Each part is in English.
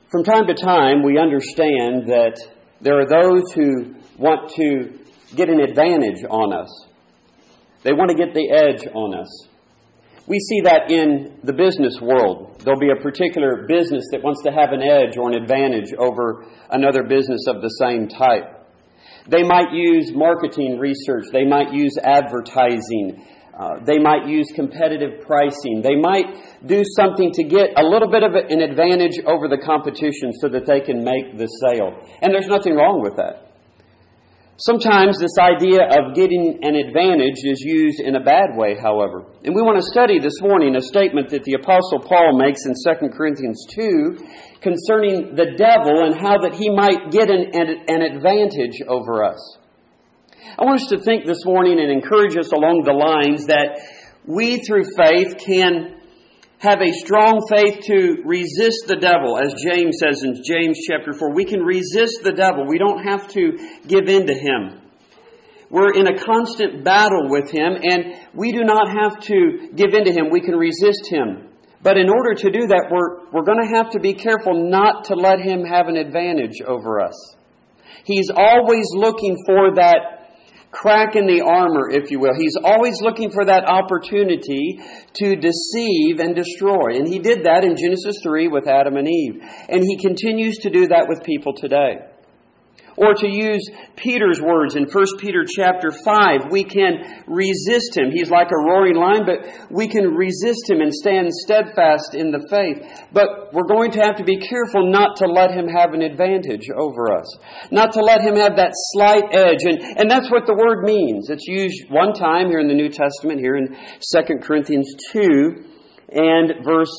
From time to time, we understand that there are those who want to get an advantage on us. They want to get the edge on us. We see that in the business world. There'll be a particular business that wants to have an edge or an advantage over another business of the same type. They might use marketing research. They might use advertising. They might use competitive pricing. They might do something to get a little bit of an advantage over the competition so that they can make the sale. And there's nothing wrong with that. Sometimes this idea of getting an advantage is used in a bad way, however. And we want to study this morning a statement that the Apostle Paul makes in 2 Corinthians 2 concerning the devil and how that he might get an advantage over us. I want us to think this morning and encourage us along the lines that we, through faith, can have a strong faith to resist the devil. As James says in James chapter 4, we can resist the devil. We don't have to give in to him. We're in a constant battle with him, and we do not have to give in to him. We can resist him. But in order to do that, we're going to have to be careful not to let him have an advantage over us. He's always looking for that crack in the armor, if you will. He's always looking for that opportunity to deceive and destroy. And he did that in Genesis 3 with Adam and Eve. And he continues to do that with people today. Or to use Peter's words in 1 Peter chapter 5, we can resist him. He's like a roaring lion, but we can resist him and stand steadfast in the faith. But we're going to have to be careful not to let him have an advantage over us. Not to let him have that slight edge. And that's what the word means. It's used one time here in the New Testament, here in 2 Corinthians 2 and verse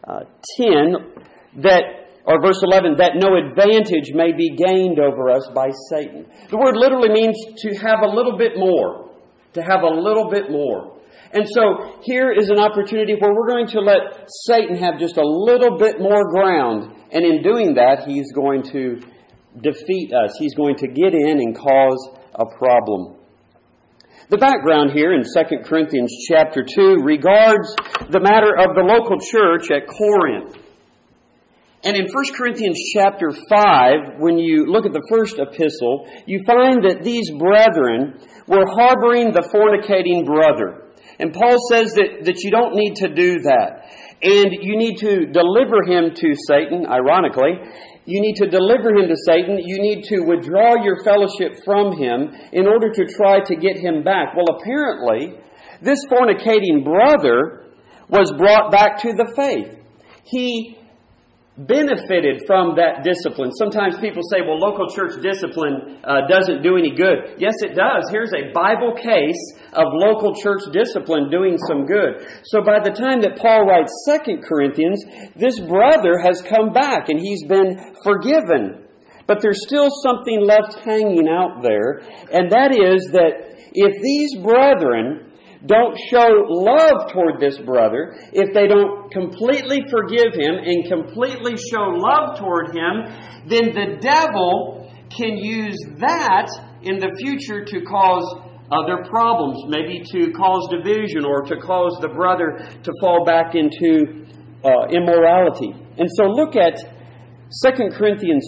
10, or verse 11, that no advantage may be gained over us by Satan. The word literally means to have a little bit more. To have a little bit more. And so here is an opportunity where we're going to let Satan have just a little bit more ground. And in doing that, he's going to defeat us. He's going to get in and cause a problem. The background here in 2 Corinthians chapter 2 regards the matter of the local church at Corinth. And in 1 Corinthians chapter 5, when you look at the first epistle, you find that these brethren were harboring the fornicating brother. And Paul says that you don't need to do that. And you need to deliver him to Satan, ironically. You need to deliver him to Satan. You need to withdraw your fellowship from him in order to try to get him back. Well, apparently, this fornicating brother was brought back to the faith. He benefited from that discipline. Sometimes people say, well, local church discipline doesn't do any good. Yes, it does. Here's a Bible case of local church discipline doing some good. So by the time that Paul writes 2 Corinthians, this brother has come back and he's been forgiven. But there's still something left hanging out there, and that is that if these brethren don't show love toward this brother, if they don't completely forgive him and completely show love toward him, then the devil can use that in the future to cause other problems, maybe to cause division or to cause the brother to fall back into immorality. And so look at 2 Corinthians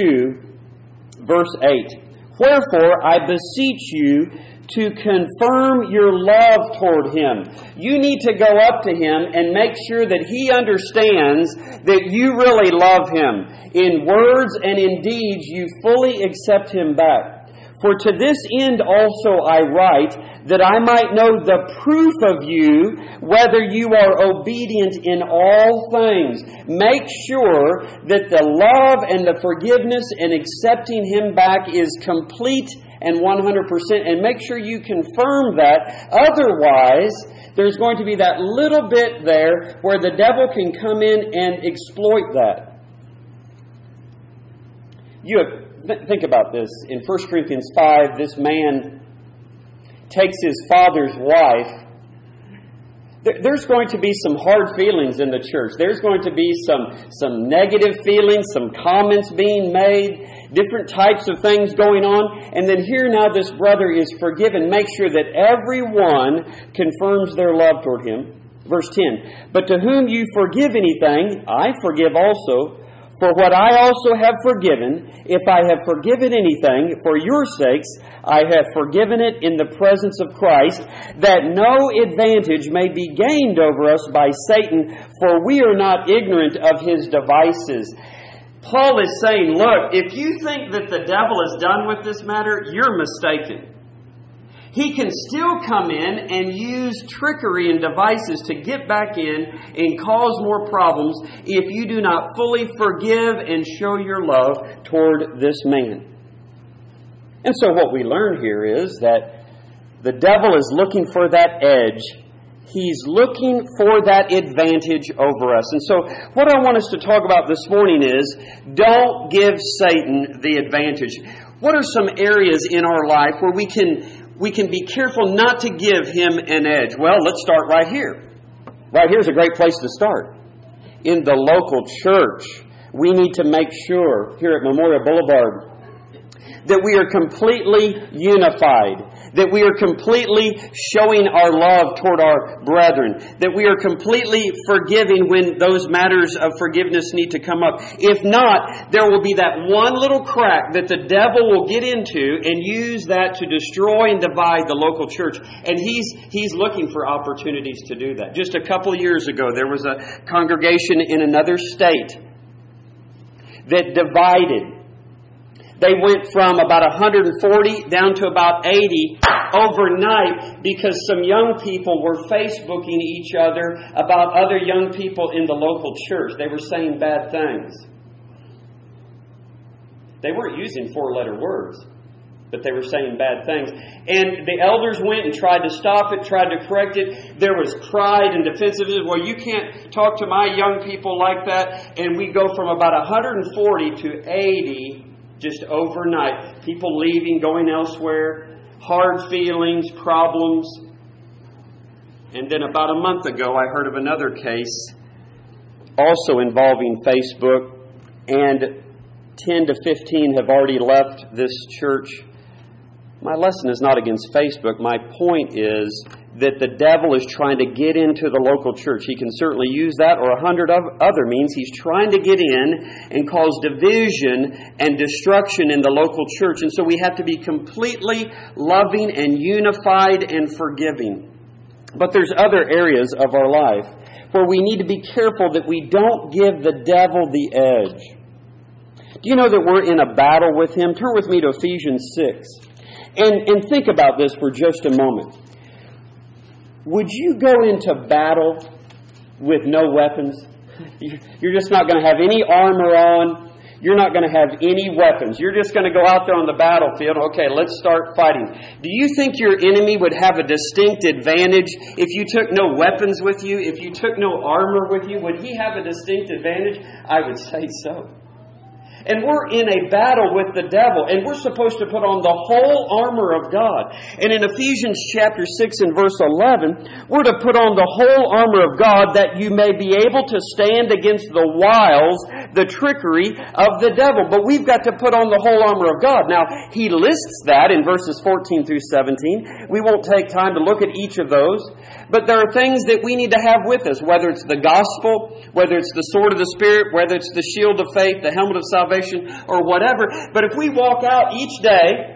2, verse 8. Wherefore, I beseech you to confirm your love toward him. You need to go up to him and make sure that he understands that you really love him. In words and in deeds, you fully accept him back. For to this end also I write, that I might know the proof of you, whether you are obedient in all things. Make sure that the love and the forgiveness and accepting him back is complete and 100%. And make sure you confirm that. Otherwise, there's going to be that little bit there where the devil can come in and exploit that. Think about this. In 1 Corinthians 5, this man takes his father's wife. There's going to be some hard feelings in the church. There's going to be some negative feelings, some comments being made, different types of things going on. And then here now this brother is forgiven. Make sure that everyone confirms their love toward him. Verse 10, but to whom you forgive anything, I forgive also. For what I also have forgiven, if I have forgiven anything for your sakes, I have forgiven it in the presence of Christ, that no advantage may be gained over us by Satan, for we are not ignorant of his devices. Paul is saying, look, if you think that the devil is done with this matter, you're mistaken. He can still come in and use trickery and devices to get back in and cause more problems if you do not fully forgive and show your love toward this man. And so what we learn here is that the devil is looking for that edge. He's looking for that advantage over us. And so what I want us to talk about this morning is, don't give Satan the advantage. What are some areas in our life where we can be careful not to give him an edge? Well, let's start right here. Right here is a great place to start. In the local church, we need to make sure here at Memorial Boulevard that we are completely unified, that we are completely showing our love toward our brethren, that we are completely forgiving when those matters of forgiveness need to come up. If not, there will be that one little crack that the devil will get into and use that to destroy and divide the local church. And he's looking for opportunities to do that. Just a couple of years ago, there was a congregation in another state that divided. They went from about 140 down to about 80 overnight because some young people were Facebooking each other about other young people in the local church. They were saying bad things. They weren't using four-letter words, but they were saying bad things. And the elders went and tried to stop it, tried to correct it. There was pride and defensiveness. Well, you can't talk to my young people like that. And we go from about 140 to 80 just overnight. People leaving, going elsewhere, hard feelings, problems. And then about a month ago, I heard of another case also involving Facebook, and 10 to 15 have already left this church. My lesson is not against Facebook. My point is that the devil is trying to get into the local church. He can certainly use that or 100 other means. He's trying to get in and cause division and destruction in the local church. And so we have to be completely loving and unified and forgiving. But there's other areas of our life where we need to be careful that we don't give the devil the edge. Do you know that we're in a battle with him? Turn with me to Ephesians 6. And think about this for just a moment. Would you go into battle with no weapons? You're just not going to have any armor on. You're not going to have any weapons. You're just going to go out there on the battlefield. Okay, let's start fighting. Do you think your enemy would have a distinct advantage if you took no weapons with you? If you took no armor with you, would he have a distinct advantage? I would say so. And we're in a battle with the devil, and we're supposed to put on the whole armor of God. And in Ephesians chapter 6 and verse 11, we're to put on the whole armor of God that you may be able to stand against the wiles, the trickery of the devil. But we've got to put on the whole armor of God. Now, he lists that in verses 14 through 17. We won't take time to look at each of those. But there are things that we need to have with us, whether it's the gospel, whether it's the sword of the Spirit, whether it's the shield of faith, the helmet of salvation, or whatever. But if we walk out each day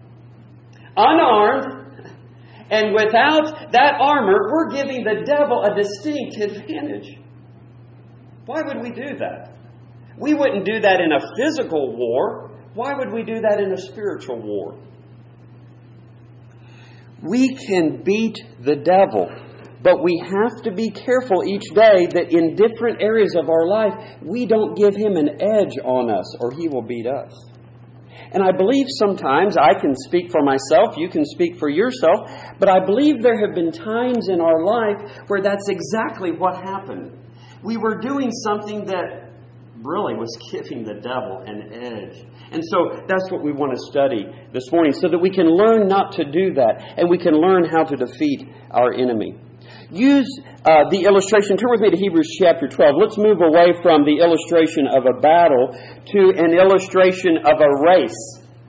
unarmed and without that armor, we're giving the devil a distinct advantage. Why would we do that? We wouldn't do that in a physical war. Why would we do that in a spiritual war? We can beat the devil, but we have to be careful each day that in different areas of our life, we don't give him an edge on us or he will beat us. And I believe sometimes, I can speak for myself, you can speak for yourself, but I believe there have been times in our life where that's exactly what happened. We were doing something that really was giving the devil an edge. And so that's what we want to study this morning so that we can learn not to do that and we can learn how to defeat our enemy. Use the illustration. Turn with me to Hebrews chapter 12. Let's move away from the illustration of a battle to an illustration of a race.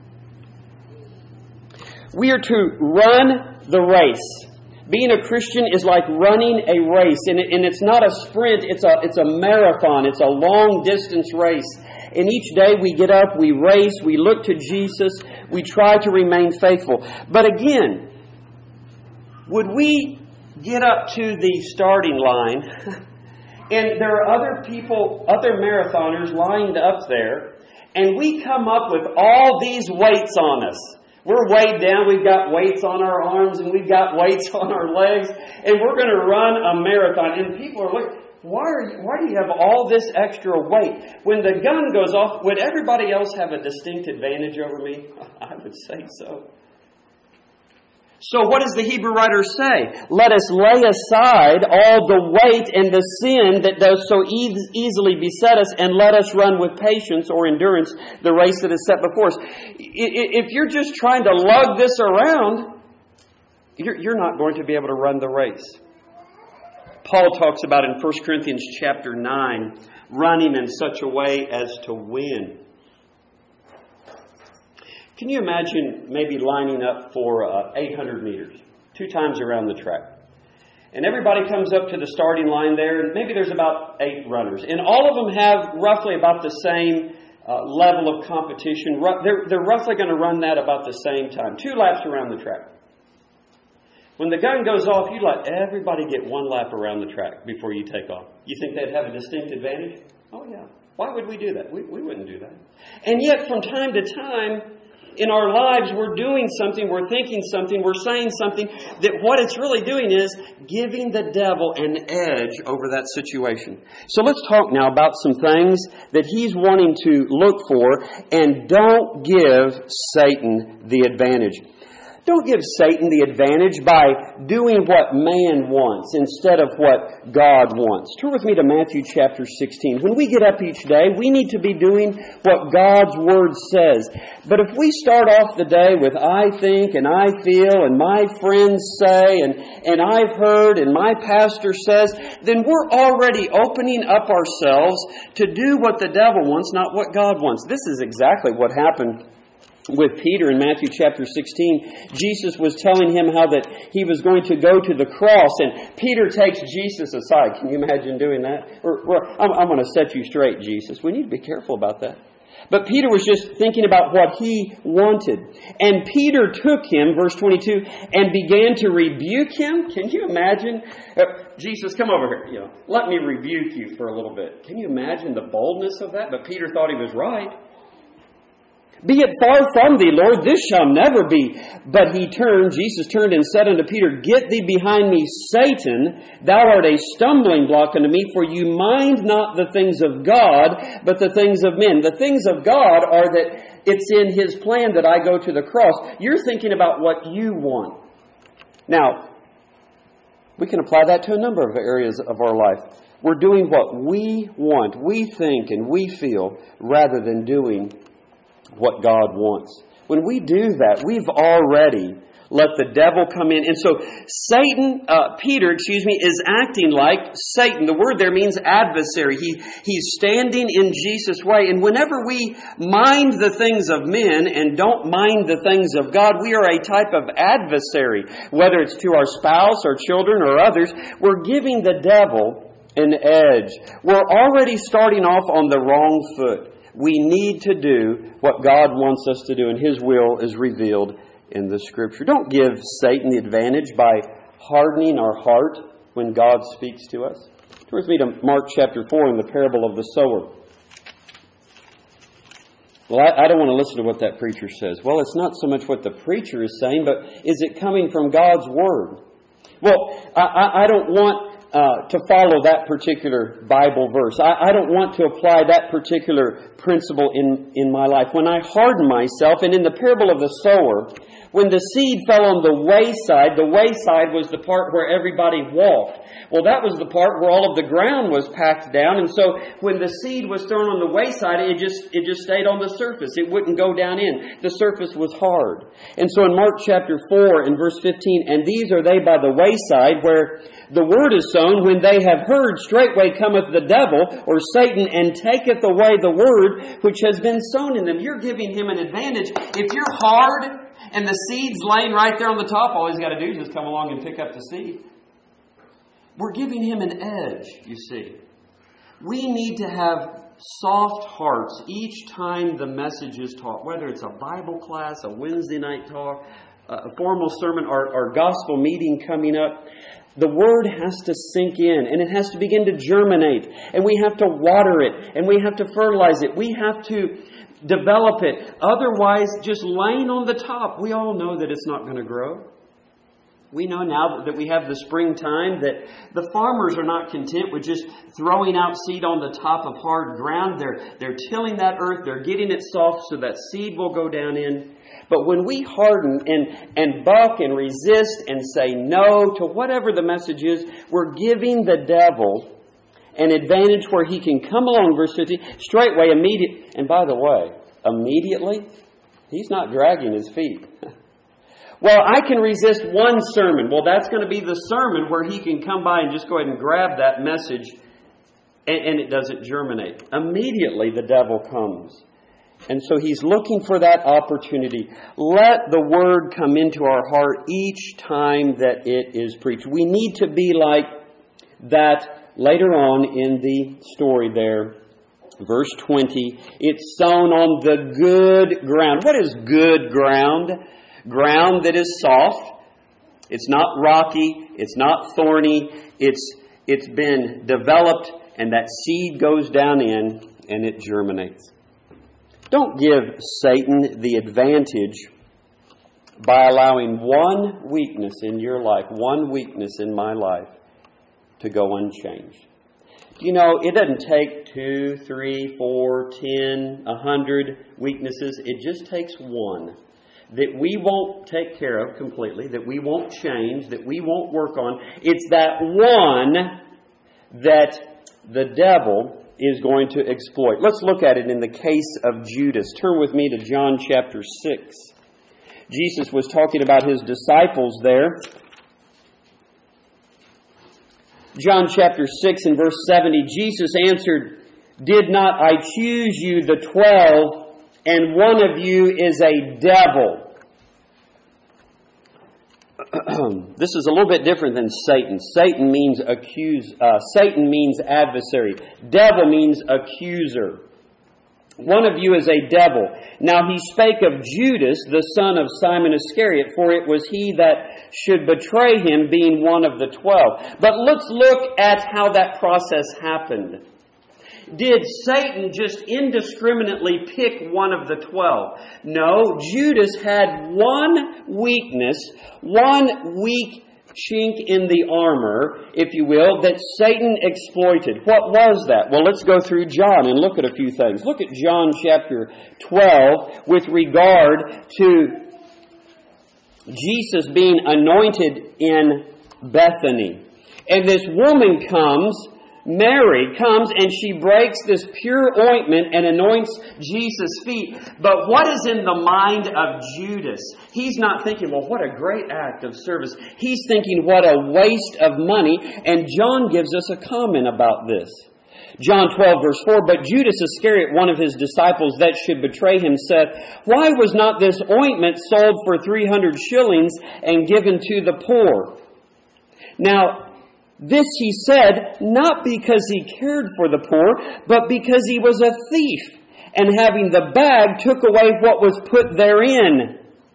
We are to run the race. Being a Christian is like running a race, and it's not a sprint, it's a marathon, it's a long-distance race. And each day we get up, we race, we look to Jesus, we try to remain faithful. But again, would we get up to the starting line and there are other people, other marathoners lined up there, and we come up with all these weights on us? We're weighed down, we've got weights on our arms, and we've got weights on our legs, and we're going to run a marathon. And people are looking, why do you have all this extra weight? When the gun goes off, would everybody else have a distinct advantage over me? I would say so. So what does the Hebrew writer say? Let us lay aside all the weight and the sin that does so easily beset us, and let us run with patience or endurance the race that is set before us. If you're just trying to lug this around, you're not going to be able to run the race. Paul talks about in 1 Corinthians chapter 9, running in such a way as to win. Can you imagine maybe lining up for 800 meters, 2 times around the track? And everybody comes up to the starting line there, and maybe there's about 8 runners. And all of them have roughly about the same level of competition. They're roughly going to run that about the same time, 2 laps around the track. When the gun goes off, you let everybody get 1 lap around the track before you take off. You think they'd have a distinct advantage? Oh, yeah. Why would we do that? We wouldn't do that. And yet, from time to time, in our lives, we're doing something, we're thinking something, we're saying something that what it's really doing is giving the devil an edge over that situation. So let's talk now about some things that he's wanting to look for, and don't give Satan the advantage. Don't give Satan the advantage by doing what man wants instead of what God wants. Turn with me to Matthew chapter 16. When we get up each day, we need to be doing what God's Word says. But if we start off the day with I think and I feel and my friends say and I've heard and my pastor says, then we're already opening up ourselves to do what the devil wants, not what God wants. This is exactly what happened with Peter in Matthew chapter 16. Jesus was telling him how that he was going to go to the cross, and Peter takes Jesus aside. Can you imagine doing that? I'm going to set you straight, Jesus. We need to be careful about that. But Peter was just thinking about what he wanted. And Peter took him, verse 22, and began to rebuke him. Can you imagine? Jesus, come over here. Let me rebuke you for a little bit. Can you imagine the boldness of that? But Peter thought he was right. Be it far from thee, Lord, this shall never be. But Jesus turned and said unto Peter, Get thee behind me, Satan, thou art a stumbling block unto me, for you mind not the things of God, but the things of men. The things of God are that it's in His plan that I go to the cross. You're thinking about what you want. Now, we can apply that to a number of areas of our life. We're doing what we want, we think, and we feel, rather than doing what God wants. When we do that, we've already let the devil come in. And so Peter is acting like Satan. The word there means adversary. He's standing in Jesus' way. And whenever we mind the things of men and don't mind the things of God, we are a type of adversary. Whether it's to our spouse, our children, or others, we're giving the devil an edge. We're already starting off on the wrong foot. We need to do what God wants us to do, and His will is revealed in the Scripture. Don't give Satan the advantage by hardening our heart when God speaks to us. Turn with me to Mark chapter 4 in the parable of the sower. Well, I don't want to listen to what that preacher says. Well, it's not so much what the preacher is saying, but is it coming from God's Word? Well, I don't want to follow that particular Bible verse. I don't want to apply that particular principle in my life. When I harden myself, and in the parable of the sower, when the seed fell on the wayside was the part where everybody walked. Well, that was the part where all of the ground was packed down, and so when the seed was thrown on the wayside, it just stayed on the surface. It wouldn't go down in. The surface was hard. And so in Mark chapter 4 and verse 15, and these are they by the wayside where the word is sown, when they have heard, straightway cometh the devil, or Satan, and taketh away the word which has been sown in them. You're giving him an advantage. If you're hard and the seed's laying right there on the top, all he's got to do is just come along and pick up the seed. We're giving him an edge, you see. We need to have soft hearts each time the message is taught, whether it's a Bible class, a Wednesday night talk, a formal sermon, or gospel meeting coming up. The Word has to sink in, and it has to begin to germinate, and we have to water it, and we have to fertilize it. We have to develop it. Otherwise, just laying on the top, we all know that it's not going to grow. We know now that we have the springtime that the farmers are not content with just throwing out seed on the top of hard ground. They're tilling that earth. They're getting it soft so that seed will go down in. But when we harden and buck and resist and say no to whatever the message is, we're giving the devil an advantage where he can come along, verse 50, straightway, immediate. And by the way, immediately, he's not dragging his feet. Well, I can resist one sermon. Well, that's going to be the sermon where he can come by and just go ahead and grab that message and it doesn't germinate. Immediately the devil comes. And so he's looking for that opportunity. Let the Word come into our heart each time that it is preached. We need to be like that later on in the story there. Verse 20, it's sown on the good ground. What is good ground? Ground that is soft. It's not rocky. It's not thorny. It's been developed, and that seed goes down in and it germinates. Don't give Satan the advantage by allowing one weakness in your life, one weakness in my life, to go unchanged. You know, it doesn't take 2, 3, 4, 10, 100 weaknesses. It just takes one that we won't take care of completely, that we won't change, that we won't work on. It's that one that the devil is going to exploit. Let's look at it in the case of Judas. Turn with me to John chapter 6. Jesus was talking about his disciples there. John chapter 6 and verse 70, Jesus answered, "Did not I choose you the 12, and one of you is a devil?" This is a little bit different than Satan. Satan means Satan means adversary. Devil means accuser. One of you is a devil. Now he spake of Judas, the son of Simon Iscariot, for it was he that should betray him, being one of the 12. But let's look at how that process happened. Did Satan just indiscriminately pick one of the 12? No, Judas had one weakness, one weak chink in the armor, if you will, that Satan exploited. What was that? Well, let's go through John and look at a few things. Look at John chapter 12 with regard to Jesus being anointed in Bethany. And this woman comes, Mary comes, and she breaks this pure ointment and anoints Jesus' feet. But what is in the mind of Judas? He's not thinking, well, what a great act of service. He's thinking, what a waste of money. And John gives us a comment about this. John 12, verse 4, "But Judas Iscariot, one of his disciples that should betray him, said, Why was not this ointment sold for 300 shillings and given to the poor? Now, this he said, not because he cared for the poor, but because he was a thief, and having the bag, took away what was put therein."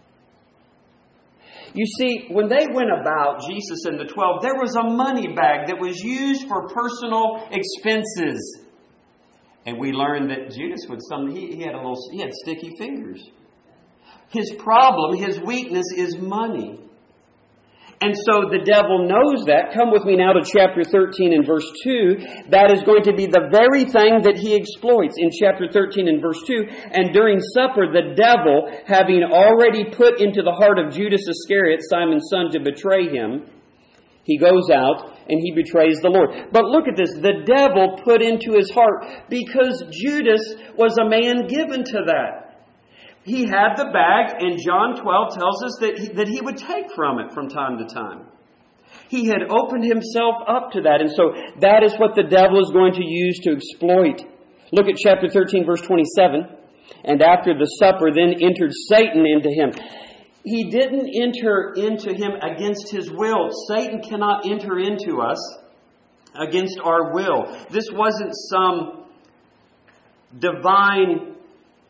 You see, when they went about, Jesus and the 12, there was a money bag that was used for personal expenses. And we learned that Judas he had sticky fingers. His problem, his weakness is money. And so the devil knows that. Come with me now to chapter 13 and verse 2. That is going to be the very thing that he exploits in chapter 13 and verse 2. "And during supper, the devil, having already put into the heart of Judas Iscariot, Simon's son, to betray him," he goes out and he betrays the Lord. But look at this. The devil put into his heart, because Judas was a man given to that. He had the bag, and John 12 tells us that he would take from it from time to time. He had opened himself up to that, and so that is what the devil is going to use to exploit. Look at chapter 13, verse 27. "And after the supper, then entered Satan into him." He didn't enter into him against his will. Satan cannot enter into us against our will. This wasn't some divine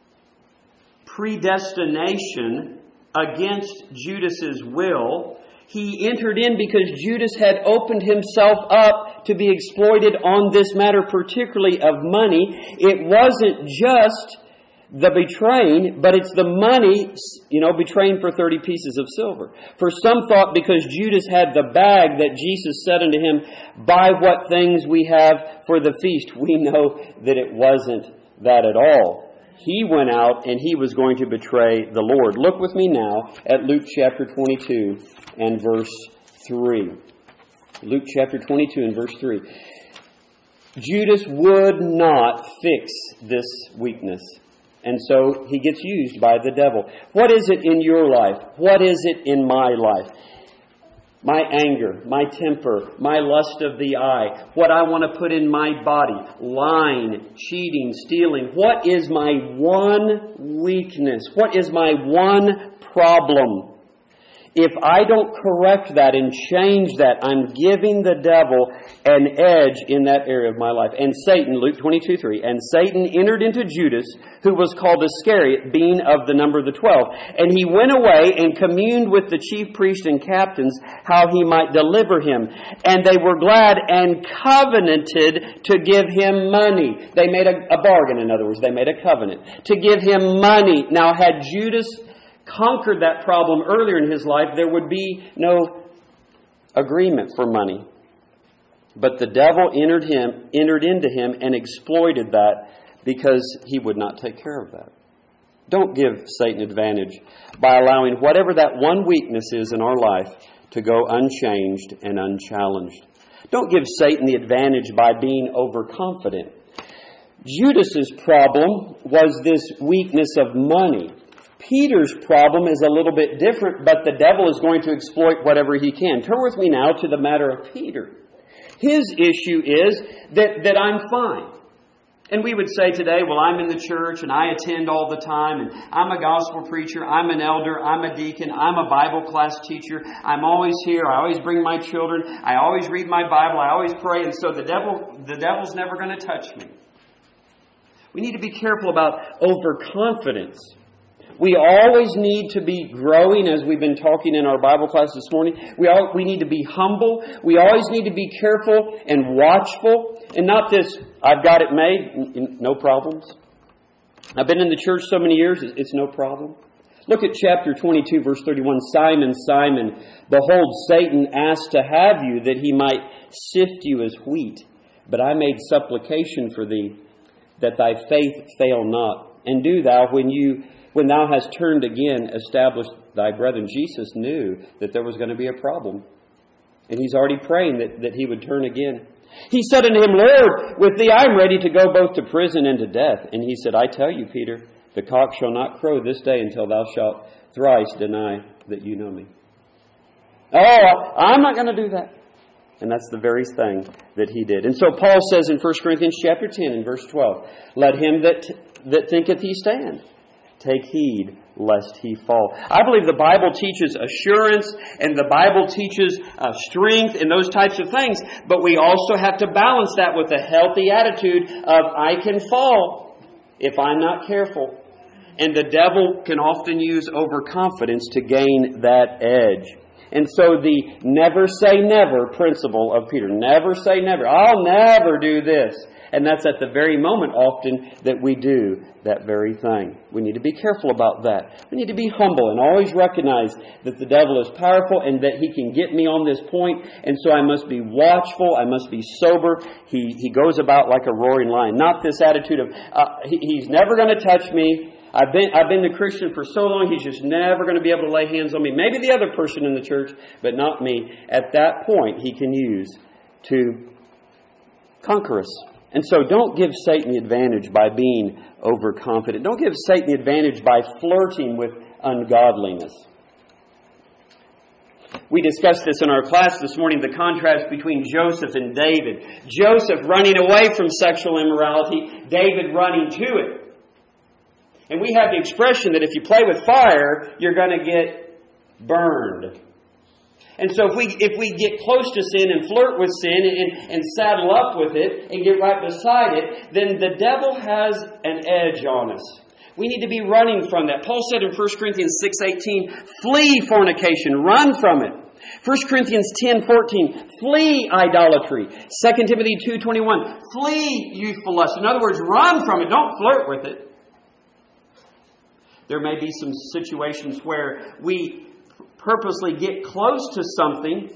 predestination against Judas's will. He entered in because Judas had opened himself up to be exploited on this matter, particularly of money. It wasn't just the betraying, but it's the money, betraying for 30 pieces of silver. For some thought because Judas had the bag that Jesus said unto him, "Buy what things we have for the feast." We know that it wasn't that at all. He went out and he was going to betray the Lord. Look with me now at Luke chapter 22 and verse 3. Luke chapter 22 and verse 3. Judas would not fix this weakness. And so he gets used by the devil. What is it in your life? What is it in my life? My anger, my temper, my lust of the eye, what I want to put in my body, lying, cheating, stealing. What is my one weakness? What is my one problem? If I don't correct that and change that, I'm giving the devil an edge in that area of my life. And Satan, Luke 22:3, and Satan entered into Judas, who was called Iscariot, being of the number of the 12. And he went away and communed with the chief priests and captains how he might deliver him. And they were glad and covenanted to give him money. They made a bargain, in other words. They made a covenant to give him money. Now, had Judas conquered that problem earlier in his life, there would be no agreement for money. But the devil entered into him and exploited that because he would not take care of that. Don't give Satan advantage by allowing whatever that one weakness is in our life to go unchanged and unchallenged. Don't give Satan the advantage by being overconfident. Judas's problem was this weakness of money. Peter's problem is a little bit different, but the devil is going to exploit whatever he can. Turn with me now to the matter of Peter. His issue is that I'm fine. And we would say today, well, I'm in the church and I attend all the time and I'm a gospel preacher, I'm an elder, I'm a deacon, I'm a Bible class teacher, I'm always here, I always bring my children, I always read my Bible, I always pray, and so the devil's never going to touch me. We need to be careful about overconfidence. We always need to be growing, as we've been talking in our Bible class this morning. We need to be humble. We always need to be careful and watchful. And not this, I've got it made, no problems. I've been in the church so many years, it's no problem. Look at chapter 22, verse 31. Simon, Simon, behold, Satan asked to have you that he might sift you as wheat. But I made supplication for thee, that thy faith fail not. And do thou, when thou hast turned again, establish thy brethren. Jesus knew that there was going to be a problem. And he's already praying that he would turn again. He said unto him, Lord, with thee I am ready to go both to prison and to death. And he said, I tell you, Peter, the cock shall not crow this day until thou shalt thrice deny that you know me. Oh, I'm not going to do that. And that's the very thing that he did. And so Paul says in 1 Corinthians chapter 10 and verse 12, let him that thinketh he stand take heed lest he fall. I believe the Bible teaches assurance and the Bible teaches strength and those types of things. But we also have to balance that with a healthy attitude of I can fall if I'm not careful. And the devil can often use overconfidence to gain that edge. And so the never say never principle of Peter. Never say never. I'll never do this. And that's at the very moment often that we do that very thing. We need to be careful about that. We need to be humble and always recognize that the devil is powerful and that he can get me on this point. And so I must be watchful. I must be sober. He goes about like a roaring lion. Not this attitude of, he's never going to touch me. I've been the Christian for so long, he's just never going to be able to lay hands on me. Maybe the other person in the church, but not me. At that point, he can use to conquer us. And so don't give Satan the advantage by being overconfident. Don't give Satan the advantage by flirting with ungodliness. We discussed this in our class this morning, the contrast between Joseph and David. Joseph running away from sexual immorality, David running to it. And we have the expression that if you play with fire, you're going to get burned. And so if we get close to sin and flirt with sin and saddle up with it and get right beside it, then the devil has an edge on us. We need to be running from that. Paul said in 1 Corinthians 6:18, flee fornication, run from it. 1 Corinthians 10:14, flee idolatry. 2 Timothy 2:21, flee youthful lust. In other words, run from it. Don't flirt with it. There may be some situations where we purposely get close to something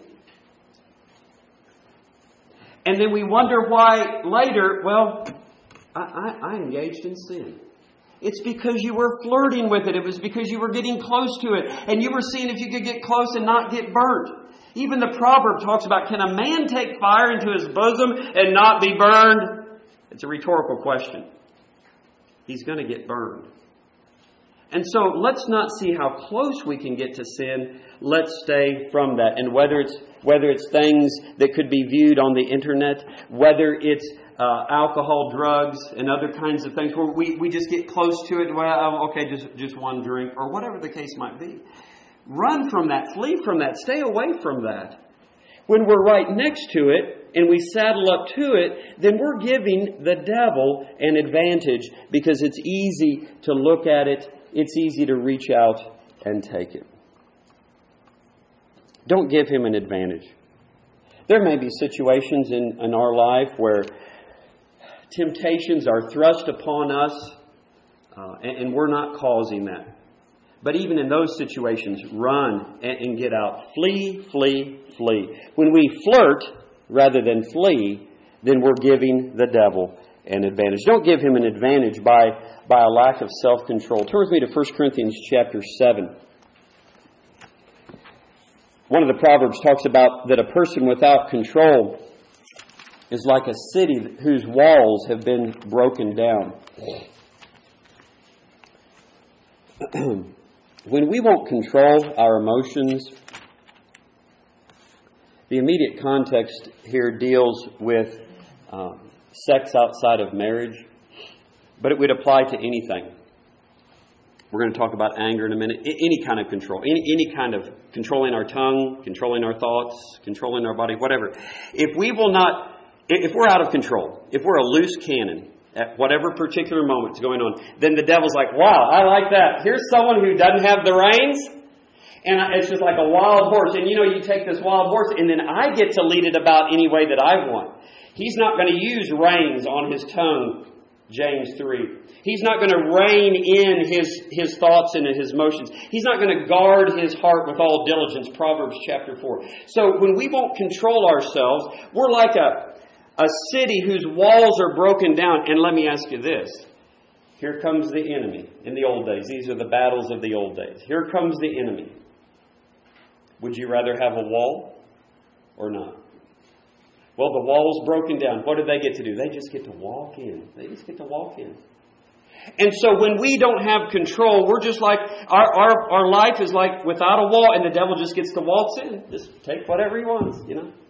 and then we wonder why later, I engaged in sin. It's because you were flirting with it. It was because you were getting close to it. And you were seeing if you could get close and not get burnt. Even the proverb talks about, can a man take fire into his bosom and not be burned? It's a rhetorical question. He's going to get burned. And so let's not see how close we can get to sin. Let's stay from that. And whether it's things that could be viewed on the internet, whether it's alcohol, drugs, and other kinds of things where we just get close to it. Well, okay, just one drink, or whatever the case might be. Run from that. Flee from that. Stay away from that. When we're right next to it and we saddle up to it, then we're giving the devil an advantage because it's easy to look at it. It's easy to reach out and take it. Don't give him an advantage. There may be situations in our life where temptations are thrust upon us, and we're not causing that. But even in those situations, run and get out. Flee, flee, flee. When we flirt rather than flee, then we're giving the devil an advantage. Don't give him an advantage by a lack of self-control. Turn with me to 1 Corinthians chapter 7. One of the Proverbs talks about that a person without control is like a city whose walls have been broken down. When we won't control our emotions, the immediate context here deals with sex outside of marriage, but it would apply to anything. We're going to talk about anger in a minute. Any kind of control, any kind of controlling our tongue, controlling our thoughts, controlling our body, whatever. If we're out of control, if we're a loose cannon at whatever particular moment's going on, then the devil's like, wow, I like that. Here's someone who doesn't have the reins, and it's just like a wild horse. And you take this wild horse, and then I get to lead it about any way that I want. He's not going to use reins on his tongue, James 3. He's not going to rein in his thoughts and his motions. He's not going to guard his heart with all diligence, Proverbs chapter 4. So when we won't control ourselves, we're like a city whose walls are broken down. And let me ask you this. Here comes the enemy in the old days. These are the battles of the old days. Here comes the enemy. Would you rather have a wall or not? Well, the wall's broken down. What do they get to do? They just get to walk in. They just get to walk in. And so when we don't have control, we're just like, our life is like without a wall, and the devil just gets to waltz in. Just take whatever he wants,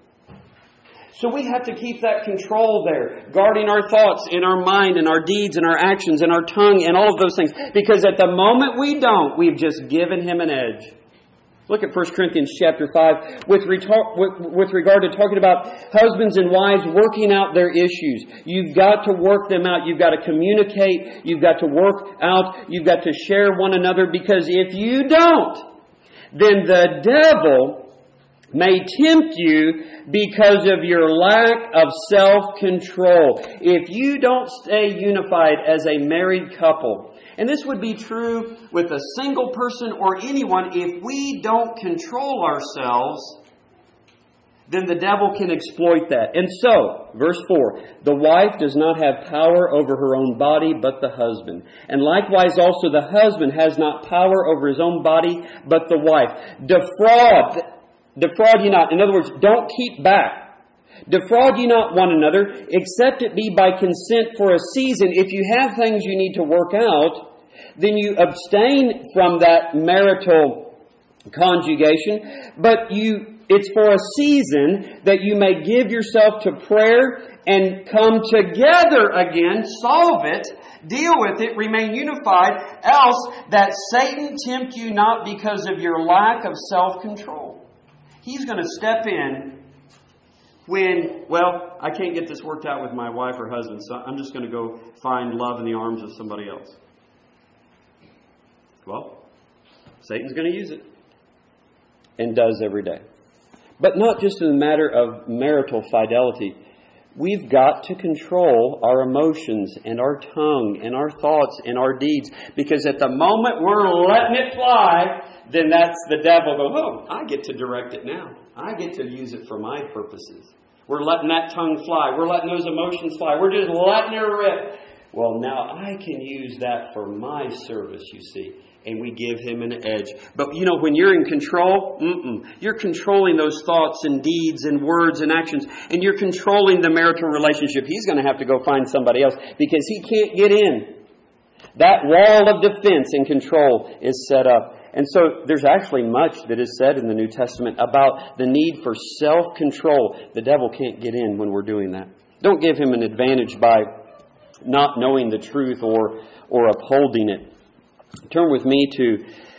So we have to keep that control there, guarding our thoughts in our mind and our deeds and our actions and our tongue and all of those things. Because at the moment we don't, we've just given him an edge. Look at 1 Corinthians chapter 5 with regard to talking about husbands and wives working out their issues. You've got to work them out. You've got to communicate. You've got to work out. You've got to share one another, because if you don't, then the devil may tempt you because of your lack of self-control. If you don't stay unified as a married couple, and this would be true with a single person or anyone, if we don't control ourselves, then the devil can exploit that. And so, verse 4, the wife does not have power over her own body, but the husband. And likewise also the husband has not power over his own body, but the wife. Defraud ye not. In other words, don't keep back. Defraud ye not one another, except it be by consent for a season. If you have things you need to work out, then you abstain from that marital conjugation. But it's for a season that you may give yourself to prayer and come together again, solve it, deal with it, remain unified, else that Satan tempt you not because of your lack of self-control. He's going to step in when, well, I can't get this worked out with my wife or husband, so I'm just going to go find love in the arms of somebody else. Well, Satan's going to use it. And does every day. But not just in the matter of marital fidelity. We've got to control our emotions and our tongue and our thoughts and our deeds. Because at the moment we're letting it fly, then that's the devil go, oh, I get to direct it now. I get to use it for my purposes. We're letting that tongue fly. We're letting those emotions fly. We're just letting it rip. Well, now I can use that for my service, you see. And we give him an edge. But you know, when you're in control, you're controlling those thoughts and deeds and words and actions. And you're controlling the marital relationship. He's going to have to go find somebody else because he can't get in. That wall of defense and control is set up. And so there's actually much that is said in the New Testament about the need for self-control. The devil can't get in when we're doing that. Don't give him an advantage by not knowing the truth or upholding it. Turn with me to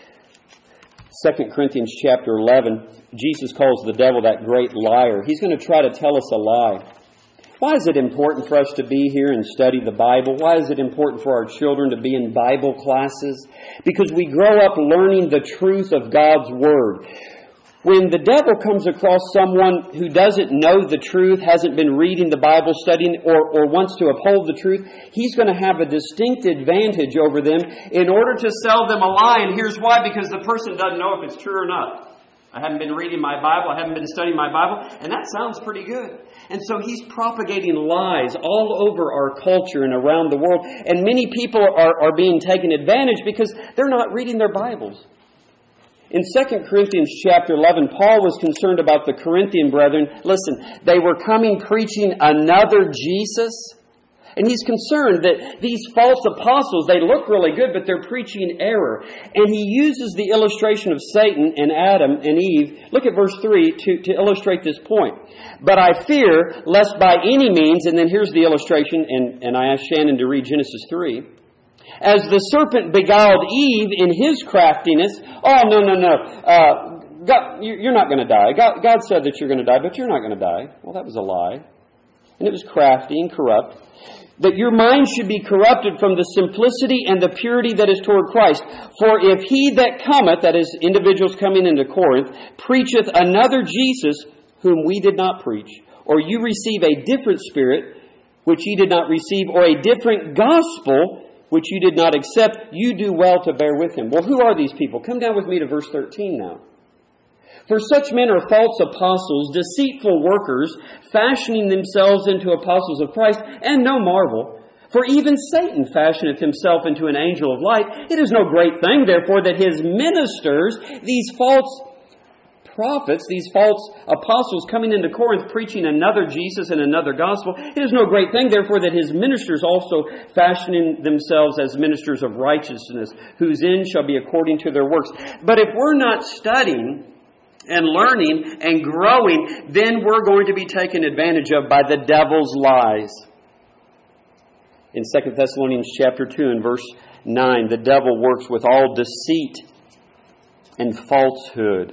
2 Corinthians chapter 11. Jesus calls the devil that great liar. He's going to try to tell us a lie. Why is it important for us to be here and study the Bible? Why is it important for our children to be in Bible classes? Because we grow up learning the truth of God's Word. When the devil comes across someone who doesn't know the truth, hasn't been reading the Bible, studying, or wants to uphold the truth, he's going to have a distinct advantage over them in order to sell them a lie. And here's why: because the person doesn't know if it's true or not. I haven't been reading my Bible, I haven't been studying my Bible, and that sounds pretty good. And so he's propagating lies all over our culture and around the world. And many people are being taken advantage because they're not reading their Bibles. In 2 Corinthians chapter 11, Paul was concerned about the Corinthian brethren. Listen, they were coming preaching another Jesus. And he's concerned that these false apostles, they look really good, but they're preaching error. And he uses the illustration of Satan and Adam and Eve. Look at verse 3 to illustrate this point. But I fear, lest by any means, and then here's the illustration, and I asked Shannon to read Genesis 3. As the serpent beguiled Eve in his craftiness. Oh, no. God, you're not going to die. God said that you're going to die, but you're not going to die. Well, that was a lie. And it was crafty and corrupt. That your mind should be corrupted from the simplicity and the purity that is toward Christ. For if he that cometh, that is, individuals coming into Corinth, preacheth another Jesus, whom we did not preach, or you receive a different spirit, which ye did not receive, or a different gospel, which you did not accept, you do well to bear with him. Well, who are these people? Come down with me to verse 13 now. For such men are false apostles, deceitful workers, fashioning themselves into apostles of Christ, and no marvel. For even Satan fashioneth himself into an angel of light. It is no great thing, therefore, that his ministers, these false prophets, these false apostles coming into Corinth preaching another Jesus and another gospel, it is no great thing, therefore, that his ministers also fashioning themselves as ministers of righteousness, whose end shall be according to their works. But if we're not studying and learning and growing, then we're going to be taken advantage of by the devil's lies. In 2 Thessalonians chapter 2 and verse 9, the devil works with all deceit and falsehood.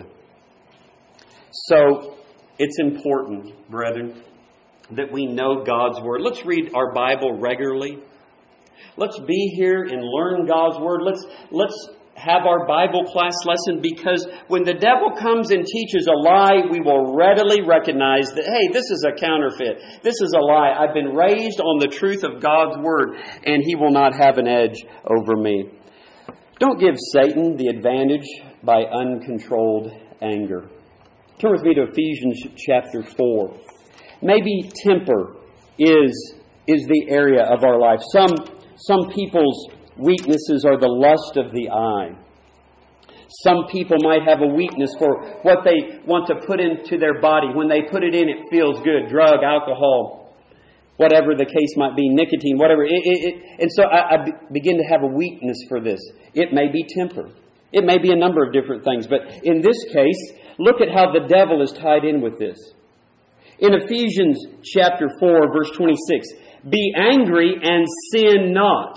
So, it's important, brethren, that we know God's Word. Let's read our Bible regularly. Let's be here and learn God's Word. Let's have our Bible class lesson, because when the devil comes and teaches a lie, we will readily recognize that, hey, this is a counterfeit. This is a lie. I've been raised on the truth of God's Word, and he will not have an edge over me. Don't give Satan the advantage by uncontrolled anger. Turn with me to Ephesians chapter 4. Maybe temper is the area of our life. Some people's weaknesses are the lust of the eye. Some people might have a weakness for what they want to put into their body. When they put it in, it feels good. Drug, alcohol, whatever the case might be, nicotine, whatever. And so I begin to have a weakness for this. It may be temper. It may be a number of different things. But in this case, look at how the devil is tied in with this. In Ephesians chapter 4, verse 26, be angry and sin not.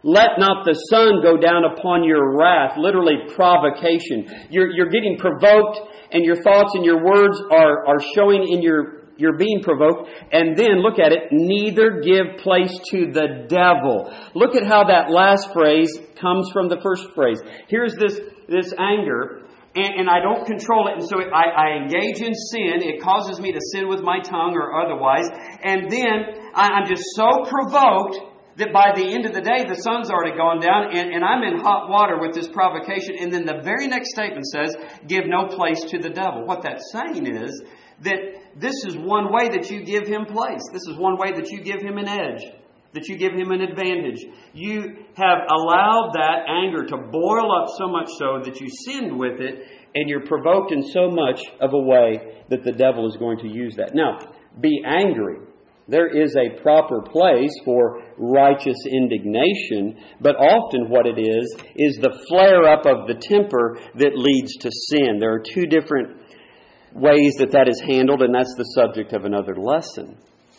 Let not the sun go down upon your wrath. Literally, provocation. You're getting provoked, and your thoughts and your words are showing in you're being provoked. And then, look at it, neither give place to the devil. Look at how that last phrase comes from the first phrase. Here's this anger, and I don't control it, and so I engage in sin. It causes me to sin with my tongue or otherwise. And then I'm just so provoked that by the end of the day, the sun's already gone down, and I'm in hot water with this provocation. And then the very next statement says, give no place to the devil. What that's saying is that this is one way that you give him place. This is one way that you give him an edge, that you give him an advantage. You have allowed that anger to boil up so much so that you sinned with it, and you're provoked in so much of a way that the devil is going to use that. Now, be angry. There is a proper place for righteous indignation, but often what it is the flare-up of the temper that leads to sin. There are two different ways that is handled, and that's the subject of another lesson.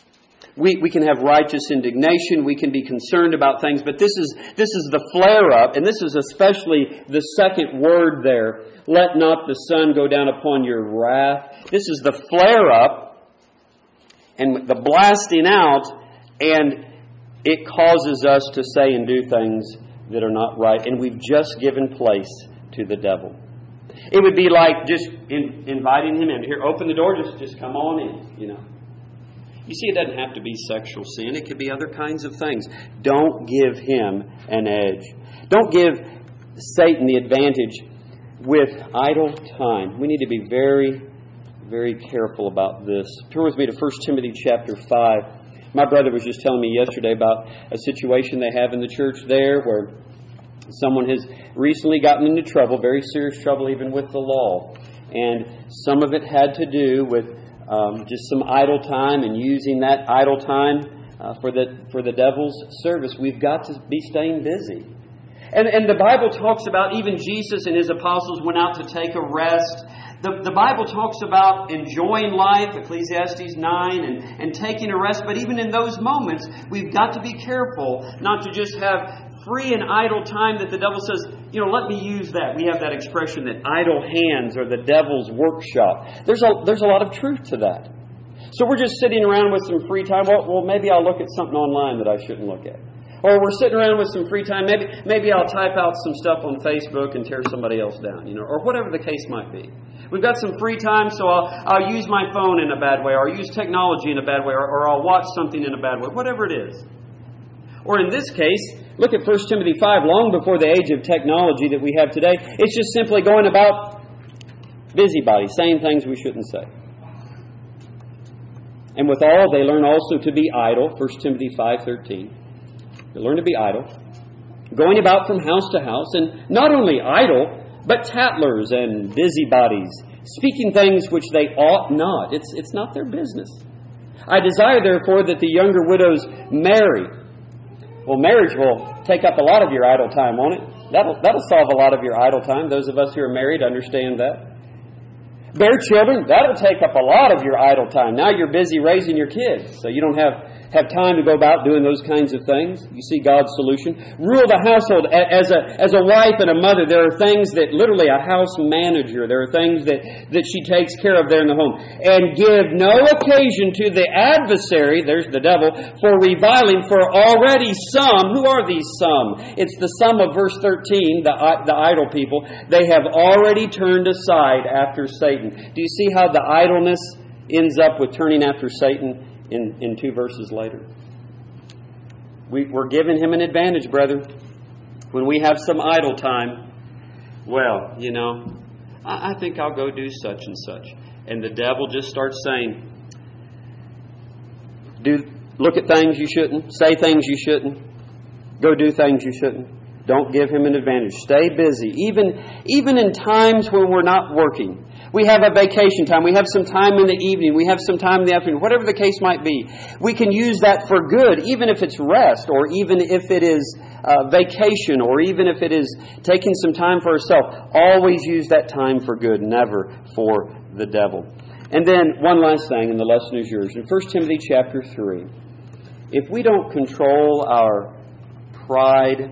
We can have righteous indignation, we can be concerned about things, but this is the flare-up, and this is especially the second word there. Let not the sun go down upon your wrath. This is the flare-up and the blasting out, and it causes us to say and do things that are not right, and we've just given place to the devil. It would be like just inviting him in. Here, open the door, just come on in, you know. You see, it doesn't have to be sexual sin. It could be other kinds of things. Don't give him an edge. Don't give Satan the advantage with idle time. We need to be very, very careful about this. Turn with me to 1 Timothy chapter 5. My brother was just telling me yesterday about a situation they have in the church there where someone has recently gotten into trouble, very serious trouble even with the law. And some of it had to do with just some idle time and using that idle time for the devil's service. We've got to be staying busy. And the Bible talks about even Jesus and his apostles went out to take a rest. The Bible talks about enjoying life, Ecclesiastes 9, and taking a rest. But even in those moments, we've got to be careful not to just have free and idle time that the devil says, let me use that. We have that expression that idle hands are the devil's workshop. There's a lot of truth to that. So we're just sitting around with some free time. Well, maybe I'll look at something online that I shouldn't look at. Or we're sitting around with some free time. Maybe I'll type out some stuff on Facebook and tear somebody else down, or whatever the case might be. We've got some free time, so I'll use my phone in a bad way, or I'll use technology in a bad way, or I'll watch something in a bad way, whatever it is. Or in this case, look at 1 Timothy 5, long before the age of technology that we have today. It's just simply going about busybody, saying things we shouldn't say. And withal, they learn also to be idle, 1 Timothy 5:13. They learn to be idle, going about from house to house, and not only idle, but tattlers and busybodies, speaking things which they ought not. It's not their business. I desire, therefore, that the younger widows marry. Well, marriage will take up a lot of your idle time, won't it? That'll solve a lot of your idle time. Those of us who are married understand that. Bear children, that'll take up a lot of your idle time. Now you're busy raising your kids, so you don't have time to go about doing those kinds of things. You see God's solution. Rule the household. As a wife and a mother, there are things that literally a house manager, there are things that she takes care of there in the home. And give no occasion to the adversary, there's the devil, for reviling, for already some, who are these some? It's the sum of verse 13, the idle people. They have already turned aside after Satan. Do you see how the idleness ends up with turning after Satan? In 2 verses later. We're giving him an advantage, brethren. When we have some idle time, well, I think I'll go do such and such. And the devil just starts saying, look at things you shouldn't, say things you shouldn't, go do things you shouldn't. Don't give him an advantage. Stay busy. Even in times when we're not working. We have a vacation time. We have some time in the evening. We have some time in the afternoon. Whatever the case might be. We can use that for good, even if it's rest, or even if it is vacation, or even if it is taking some time for ourselves. Always use that time for good, never for the devil. And then one last thing, and the lesson is yours. In 1 Timothy chapter 3, if we don't control our pride.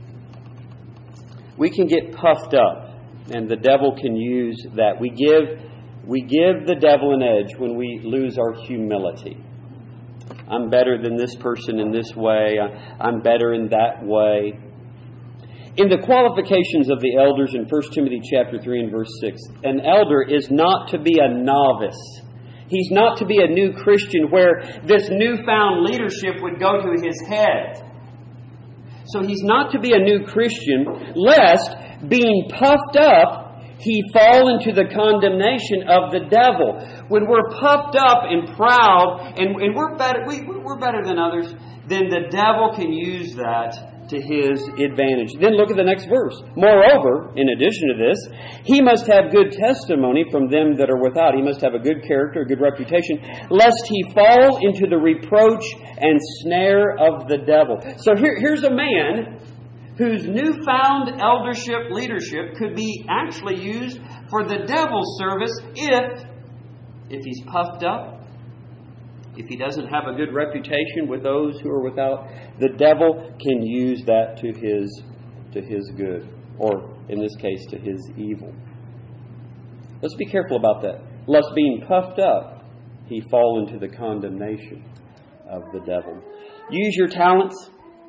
We can get puffed up, and the devil can use that. We give the devil an edge when we lose our humility. I'm better than this person in this way. I'm better in that way. In the qualifications of the elders in 1 Timothy chapter 3 and verse 6, an elder is not to be a novice. He's not to be a new Christian where this newfound leadership would go to his head. So he's not to be a new Christian, lest, being puffed up, he fall into the condemnation of the devil. When we're puffed up and proud, and we're better than others, then the devil can use that to his advantage. Then look at the next verse. Moreover, in addition to this, he must have good testimony from them that are without. He must have a good character, a good reputation, lest he fall into the reproach and snare of the devil. So here's a man whose newfound eldership leadership could be actually used for the devil's service if he's puffed up, if he doesn't have a good reputation with those who are without. The devil can use that to his good, or in this case, to his evil. Let's be careful about that. Lest being puffed up, he fall into the condemnation of the devil. Use your talents.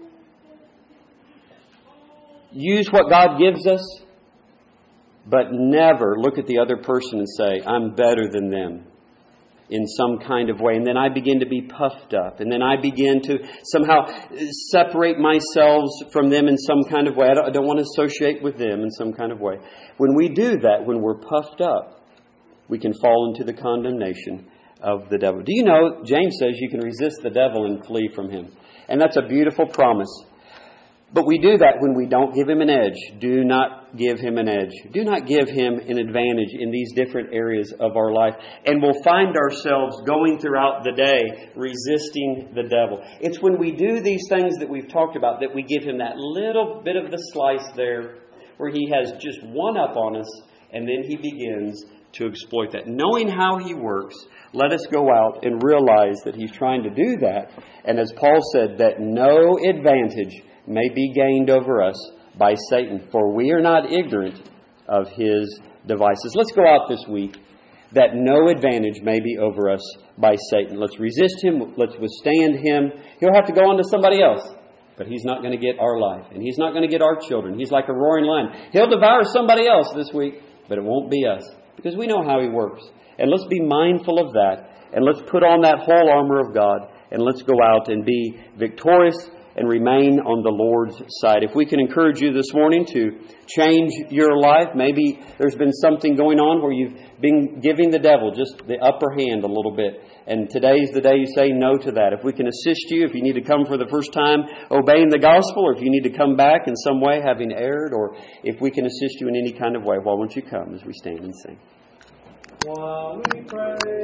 Use what God gives us, but never look at the other person and say, I'm better than them in some kind of way. And then I begin to be puffed up. And then I begin to somehow separate myself from them in some kind of way. I don't want to associate with them in some kind of way. When we do that, when we're puffed up, we can fall into the condemnation of the devil. Do you know, James says you can resist the devil and flee from him. And that's a beautiful promise. But we do that when we don't give him an edge. Do not give him an edge. Do not give him an advantage in these different areas of our life. And we'll find ourselves going throughout the day resisting the devil. It's when we do these things that we've talked about that we give him that little bit of the slice there where he has just one up on us, and then he begins to exploit that. Knowing how he works, let us go out and realize that he's trying to do that. And as Paul said, that no advantage may be gained over us by Satan, for we are not ignorant of his devices. Let's go out this week that no advantage may be over us by Satan. Let's resist him. Let's withstand him. He'll have to go on to somebody else, but he's not going to get our life, and he's not going to get our children. He's like a roaring lion. He'll devour somebody else this week, but it won't be us, because we know how he works. And let's be mindful of that, and let's put on that whole armor of God, and let's go out and be victorious and remain on the Lord's side. If we can encourage you this morning to change your life, maybe there's been something going on where you've been giving the devil just the upper hand a little bit. And today's the day you say no to that. If we can assist you, if you need to come for the first time obeying the gospel, or if you need to come back in some way having erred, or if we can assist you in any kind of way, why won't you come as we stand and sing? While we pray.